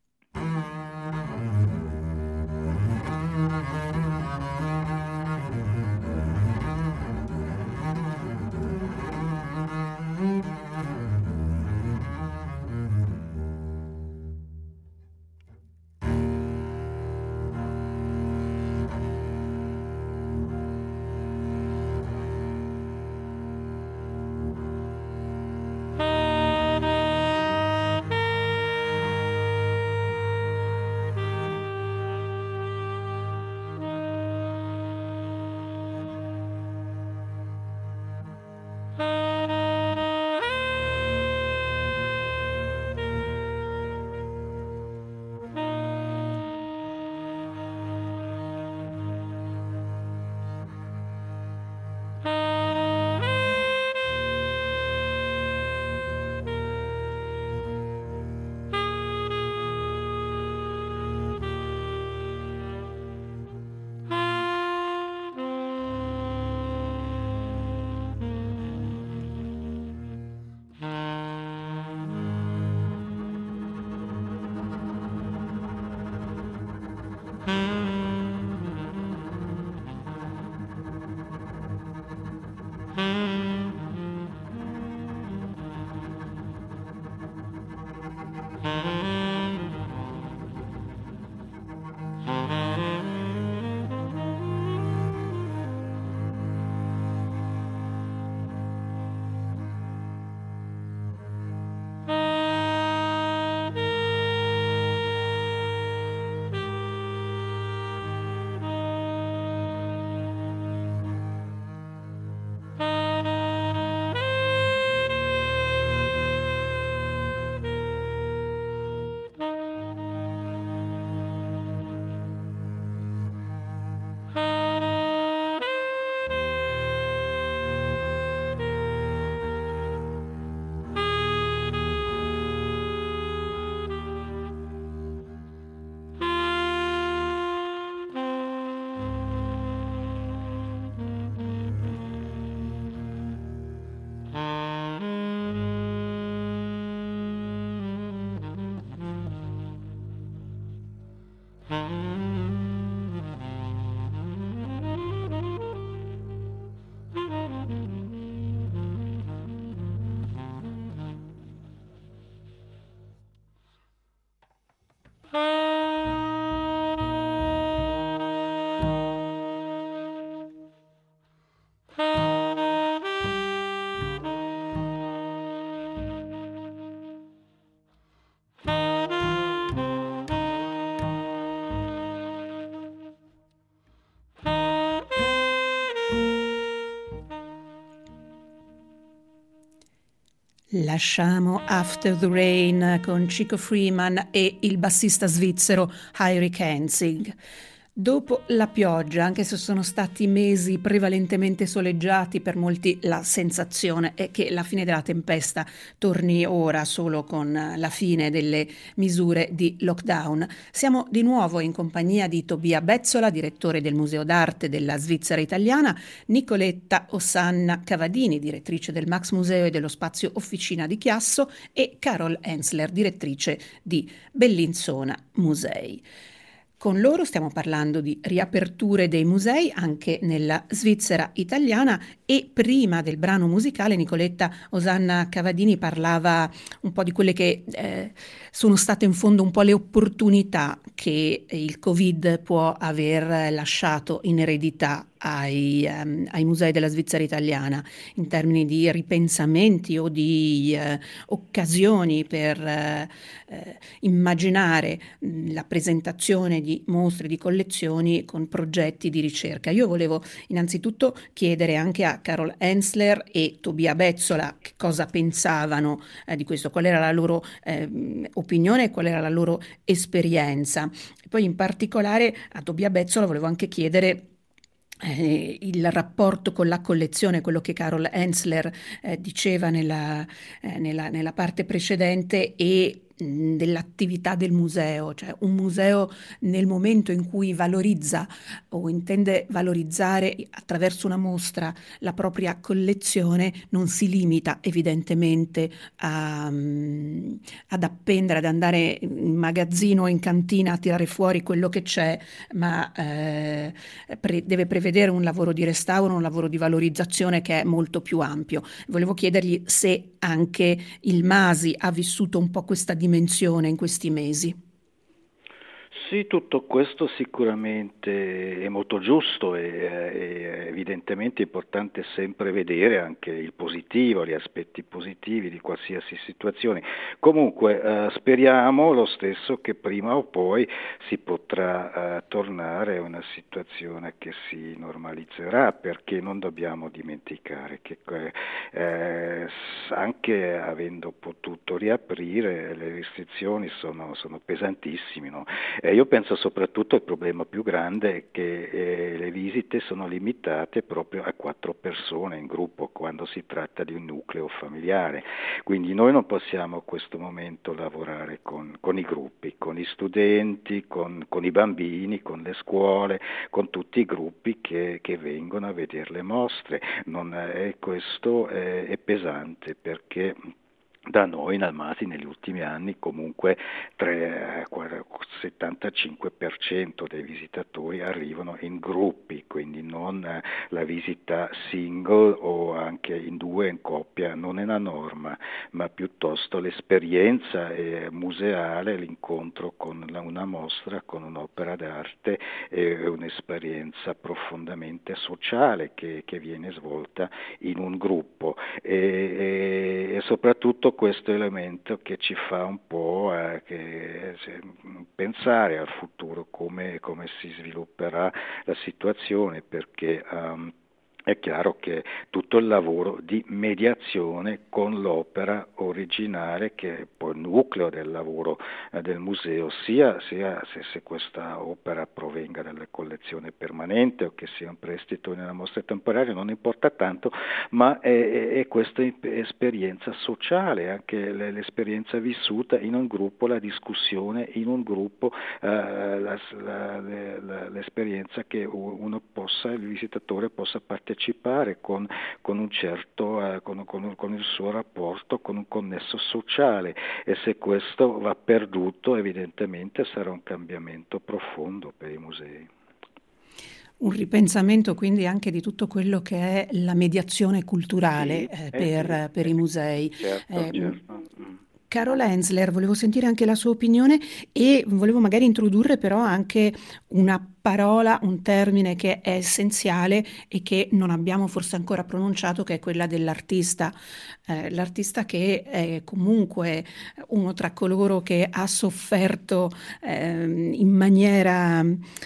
[SPEAKER 2] Lasciamo After the Rain con Chico Freeman e il bassista svizzero Heinrich Henzig. Dopo la pioggia, anche se sono stati mesi prevalentemente soleggiati, per molti la sensazione è che la fine della tempesta torni ora solo con la fine delle misure di lockdown. Siamo di nuovo in compagnia di Tobia Bezzola, direttore del Museo d'Arte della Svizzera Italiana, Nicoletta Osanna Cavadini, direttrice del Max Museo e dello Spazio Officina di Chiasso, e Carol Hensler, direttrice di Bellinzona Musei. con loro stiamo parlando di riaperture dei musei anche nella Svizzera italiana, e prima del brano musicale Nicoletta Osanna Cavadini parlava un po' di quelle che sono state in fondo un po' le opportunità che il Covid può aver lasciato in eredità ai musei della Svizzera italiana, in termini di ripensamenti o di occasioni per immaginare la presentazione di mostre, di collezioni con progetti di ricerca. Io volevo innanzitutto chiedere anche a Carol Hensler e Tobia Bezzola che cosa pensavano di questo, qual era la loro opinione e qual era la loro esperienza. E poi in particolare a Tobia Bezzola volevo anche chiedere il rapporto con la collezione, quello che Carol Hensler diceva nella parte precedente, e dell'attività del museo, cioè un museo nel momento in cui valorizza o intende valorizzare attraverso una mostra la propria collezione non si limita evidentemente ad appendere, ad andare in magazzino o in cantina a tirare fuori quello che c'è, ma deve prevedere un lavoro di restauro, un lavoro di valorizzazione che è molto più ampio. Volevo chiedergli se anche il Masi ha vissuto un po' questa dimensione in questi mesi.
[SPEAKER 3] Sì, tutto questo sicuramente è molto giusto e evidentemente è importante sempre vedere anche il positivo, gli aspetti positivi di qualsiasi situazione. Comunque speriamo lo stesso che prima o poi si potrà tornare a una situazione che si normalizzerà, perché non dobbiamo dimenticare che anche avendo potuto riaprire le restrizioni sono pesantissime, no? Io penso soprattutto al problema più grande è che le visite sono limitate proprio a 4 persone in gruppo quando si tratta di un nucleo familiare, quindi noi non possiamo a questo momento lavorare con i gruppi, con gli studenti, con i bambini, con le scuole, con tutti i gruppi che vengono a vedere le mostre. Questo è pesante, perché da noi in Almasi negli ultimi anni comunque 75% dei visitatori arrivano in gruppi, quindi non la visita single o anche in 2 in coppia, non è la norma, ma piuttosto l'esperienza museale, l'incontro con una mostra, con un'opera d'arte, è un'esperienza profondamente sociale che viene svolta in un gruppo e soprattutto questo elemento che ci fa un po' pensare al futuro, come si svilupperà la situazione, perché è chiaro che tutto il lavoro di mediazione con l'opera originale, che è poi il nucleo del lavoro del museo, sia se questa opera provenga dalla collezione permanente o che sia un prestito nella mostra temporanea, non importa tanto, ma è questa esperienza sociale, anche l'esperienza vissuta in un gruppo, la discussione in un gruppo, l'esperienza che il visitatore possa partecipare con un certo con il suo rapporto, con un connesso sociale, e se questo va perduto evidentemente sarà un cambiamento profondo per i musei.
[SPEAKER 2] Un ripensamento quindi anche di tutto quello che è la mediazione culturale per i musei.
[SPEAKER 3] Certo.
[SPEAKER 2] Carol Hensler, volevo sentire anche la sua opinione e volevo magari introdurre però anche una parola, un termine che è essenziale e che non abbiamo forse ancora pronunciato, che è quella dell'artista. L'artista che è comunque uno tra coloro che ha sofferto in maniera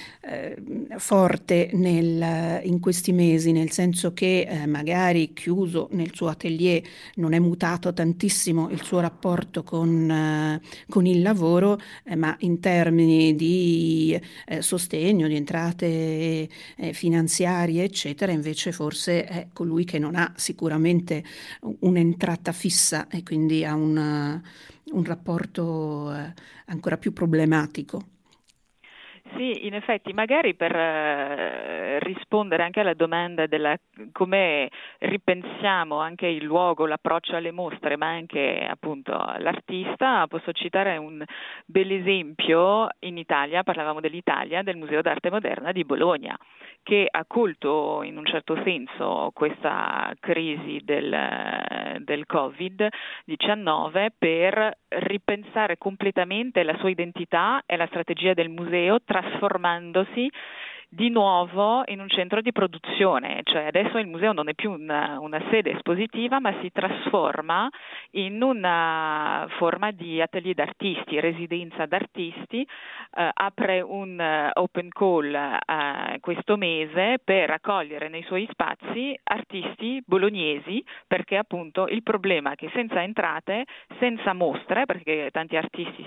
[SPEAKER 2] forte in questi mesi, nel senso che magari chiuso nel suo atelier non è mutato tantissimo il suo rapporto con il lavoro, ma in termini di sostegno, di entrate finanziarie, eccetera, invece forse è colui che non ha sicuramente un'entrata fissa e quindi ha un rapporto ancora più problematico.
[SPEAKER 5] Sì, in effetti, magari per rispondere anche alla domanda della come ripensiamo anche il luogo, l'approccio alle mostre, ma anche appunto l'artista, posso citare un bel esempio in Italia, parlavamo dell'Italia, del Museo d'Arte Moderna di Bologna, che ha colto in un certo senso questa crisi del Covid-19 per ripensare completamente la sua identità e la strategia del museo, trasformandosi di nuovo in un centro di produzione, cioè adesso il museo non è più una sede espositiva, ma si trasforma in una forma di atelier d'artisti, residenza d'artisti, apre un open call questo mese per accogliere nei suoi spazi artisti bolognesi, perché appunto il problema è che senza entrate, senza mostre, perché tanti artisti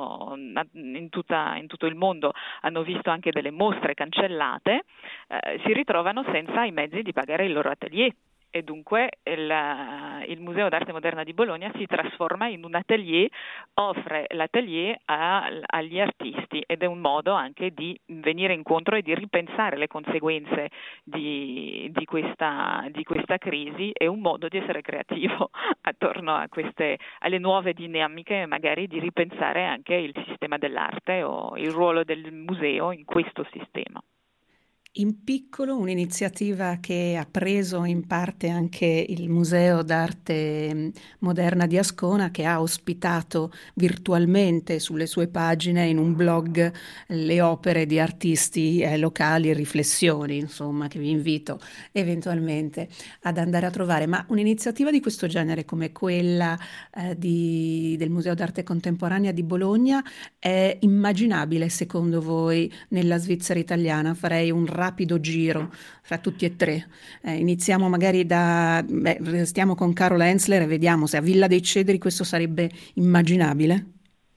[SPEAKER 5] in tutto il mondo hanno visto anche delle mostre cancellate, si ritrovano senza i mezzi di pagare il loro atelier. E dunque il Museo d'Arte Moderna di Bologna si trasforma in un atelier, offre l'atelier agli artisti, ed è un modo anche di venire incontro e di ripensare le conseguenze di questa crisi, è un modo di essere creativo attorno alle nuove dinamiche, magari di ripensare anche il sistema dell'arte o il ruolo del museo in questo sistema.
[SPEAKER 2] In piccolo, un'iniziativa che ha preso in parte anche il Museo d'Arte Moderna di Ascona, che ha ospitato virtualmente sulle sue pagine in un blog le opere di artisti locali e riflessioni, insomma, che vi invito eventualmente ad andare a trovare. Ma un'iniziativa di questo genere, come quella del Museo d'Arte Contemporanea di Bologna, è immaginabile secondo voi nella Svizzera italiana? Farei un rapido giro fra tutti e tre. Iniziamo magari restiamo con Carol Hensler e vediamo se a Villa dei Cedri questo sarebbe immaginabile.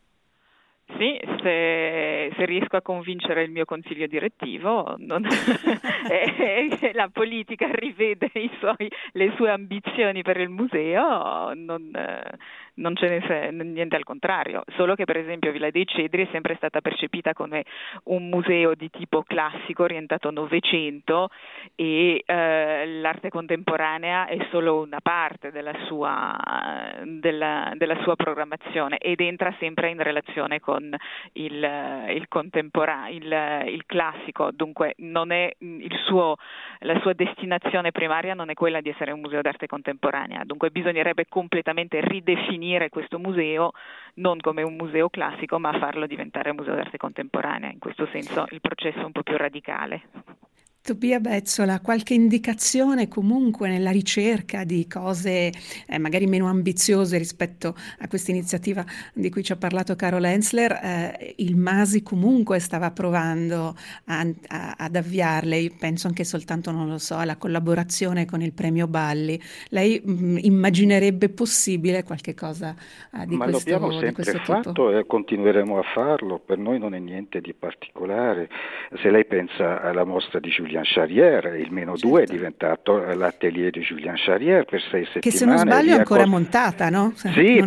[SPEAKER 5] Sì, se riesco a convincere il mio consiglio direttivo, la politica rivede le sue ambizioni per il museo, non ce n'è niente al contrario, solo che per esempio Villa dei Cedri è sempre stata percepita come un museo di tipo classico orientato Novecento e l'arte contemporanea è solo una parte della sua programmazione ed entra sempre in relazione con il classico, dunque non è la sua destinazione primaria non è quella di essere un museo d'arte contemporanea, dunque bisognerebbe completamente ridefinire questo museo non come un museo classico, ma farlo diventare un museo d'arte contemporanea. In questo senso il processo è un po' più radicale.
[SPEAKER 2] Tobia Bezzola, qualche indicazione comunque nella ricerca di cose magari meno ambiziose rispetto a questa iniziativa di cui ci ha parlato Carol Hensler? Il Masi comunque stava provando ad avviarle, io penso anche soltanto, non lo so, alla collaborazione con il Premio Balli. Lei immaginerebbe possibile qualche cosa di
[SPEAKER 3] Ma
[SPEAKER 2] questo tipo?
[SPEAKER 3] Ma l'abbiamo sempre fatto e continueremo a farlo, per noi non è niente di particolare. Se lei pensa alla mostra di Julien Charrière, il -2 è diventato l'atelier di Julien Charrière per 6 settimane.
[SPEAKER 2] Che se non sbaglio è ancora montata, no?
[SPEAKER 3] Sì,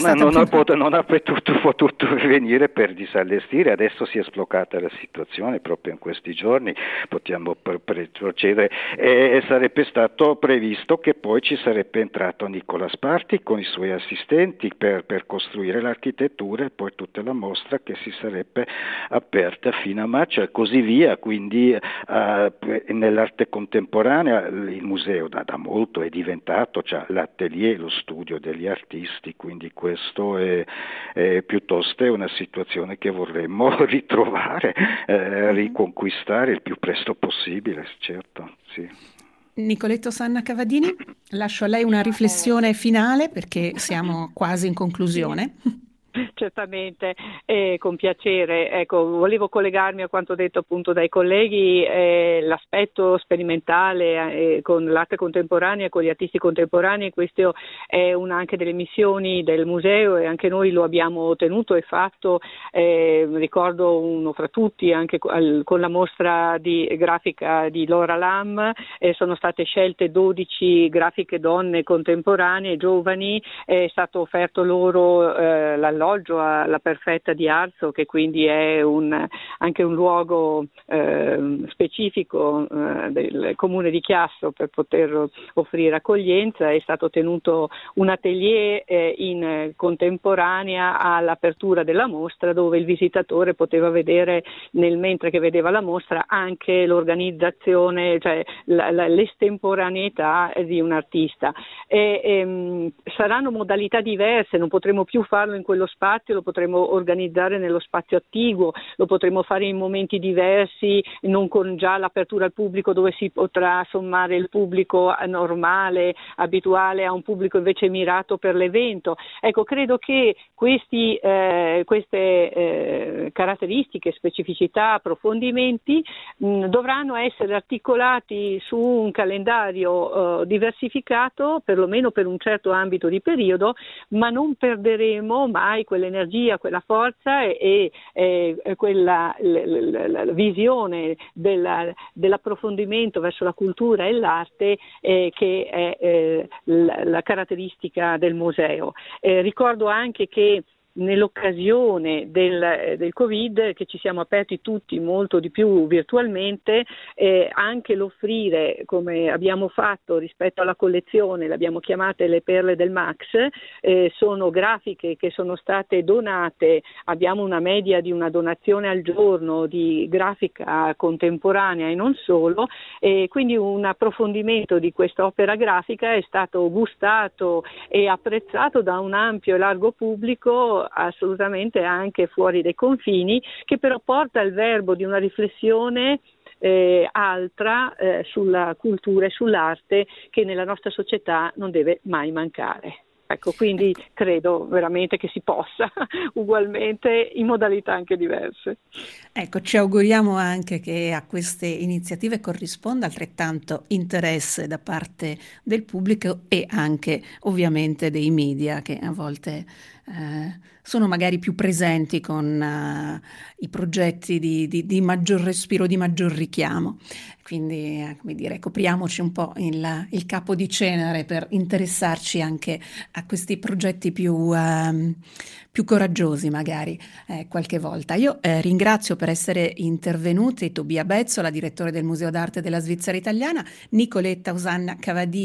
[SPEAKER 3] non ha potuto venire per disallestire, adesso si è sbloccata la situazione proprio in questi giorni, possiamo procedere e sarebbe stato previsto che poi ci sarebbe entrato Nicola Sparti con i suoi assistenti per costruire l'architettura e poi tutta la mostra che si sarebbe aperta fino a maggio e così via, quindi nell'arte contemporanea il museo da molto è diventato l'atelier, lo studio degli artisti, quindi questo è piuttosto una situazione che vorremmo ritrovare, riconquistare il più presto possibile, certo, sì.
[SPEAKER 2] Nicoletto Sanna Cavadini, lascio a lei una riflessione finale perché siamo quasi in conclusione.
[SPEAKER 4] Certamente, con piacere. Ecco, volevo collegarmi a quanto detto appunto dai colleghi, l'aspetto sperimentale con l'arte contemporanea e con gli artisti contemporanei, questo è una anche delle missioni del museo e anche noi lo abbiamo ottenuto e fatto, ricordo uno fra tutti anche con la mostra di grafica di Laura Lam, sono state scelte 12 grafiche donne contemporanee, giovani, è stato offerto loro l'alloggio alloggio alla Perfetta di Arzo, che quindi è anche un luogo specifico del comune di Chiasso per poter offrire accoglienza. È stato tenuto un atelier in contemporanea all'apertura della mostra, dove il visitatore poteva vedere mentre che vedeva la mostra anche l'organizzazione, cioè l'estemporaneità di un artista. Saranno modalità diverse, non potremo più farlo in quello spazio, lo potremo organizzare nello spazio attiguo, lo potremo fare in momenti diversi, non con già l'apertura al pubblico, dove si potrà sommare il pubblico normale, abituale, a un pubblico invece mirato per l'evento. Ecco, credo che queste caratteristiche, specificità, approfondimenti dovranno essere articolati su un calendario diversificato, perlomeno per un certo ambito di periodo, ma non perderemo mai quell'energia, quella forza e quella la visione dell'approfondimento verso la cultura e l'arte che è la caratteristica del museo. Ricordo anche che nell'occasione del Covid, che ci siamo aperti tutti molto di più virtualmente, anche l'offrire, come abbiamo fatto rispetto alla collezione, le abbiamo chiamate le perle del Max, sono grafiche che sono state donate, abbiamo una media di una donazione al giorno di grafica contemporanea e non solo, quindi un approfondimento di questa opera grafica è stato gustato e apprezzato da un ampio e largo pubblico, assolutamente anche fuori dai confini, che però porta il verbo di una riflessione altra sulla cultura e sull'arte, che nella nostra società non deve mai mancare. Ecco, quindi credo veramente che si possa ugualmente in modalità anche diverse.
[SPEAKER 2] Ecco, ci auguriamo anche che a queste iniziative corrisponda altrettanto interesse da parte del pubblico e anche ovviamente dei media, che a volte sono magari più presenti con i progetti di maggior respiro, di maggior richiamo. Quindi, come dire, copriamoci un po' il capo di cenere per interessarci anche a questi progetti più coraggiosi magari qualche volta. Io ringrazio per essere intervenuti Tobia Bezzola, direttore del Museo d'Arte della Svizzera Italiana, Nicoletta Osanna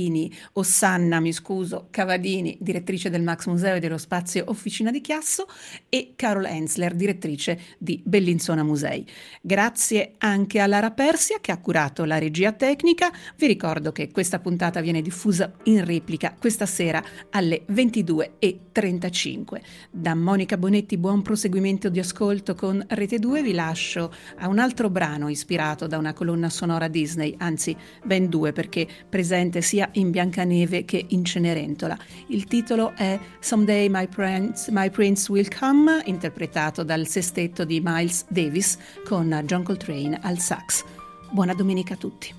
[SPEAKER 2] Cavadini, direttrice del Max Museo e dello spazio Officina di Chiasso, e Carol Hensler, direttrice di Bellinzona Musei. Grazie anche a Lara Persia, che ha curato la regia tecnica. Vi ricordo che questa puntata viene diffusa in replica questa sera alle 22:35. Da Monica Bonetti buon proseguimento di ascolto con Rete 2. Vi lascio a un altro brano ispirato da una colonna sonora Disney, anzi ben due, perché presente sia in Biancaneve che in Cenerentola. Il titolo è Someday My Prince Will Come, interpretato dal sestetto di Miles Davis con John Coltrane al sax. Buona domenica a tutti.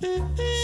[SPEAKER 8] you.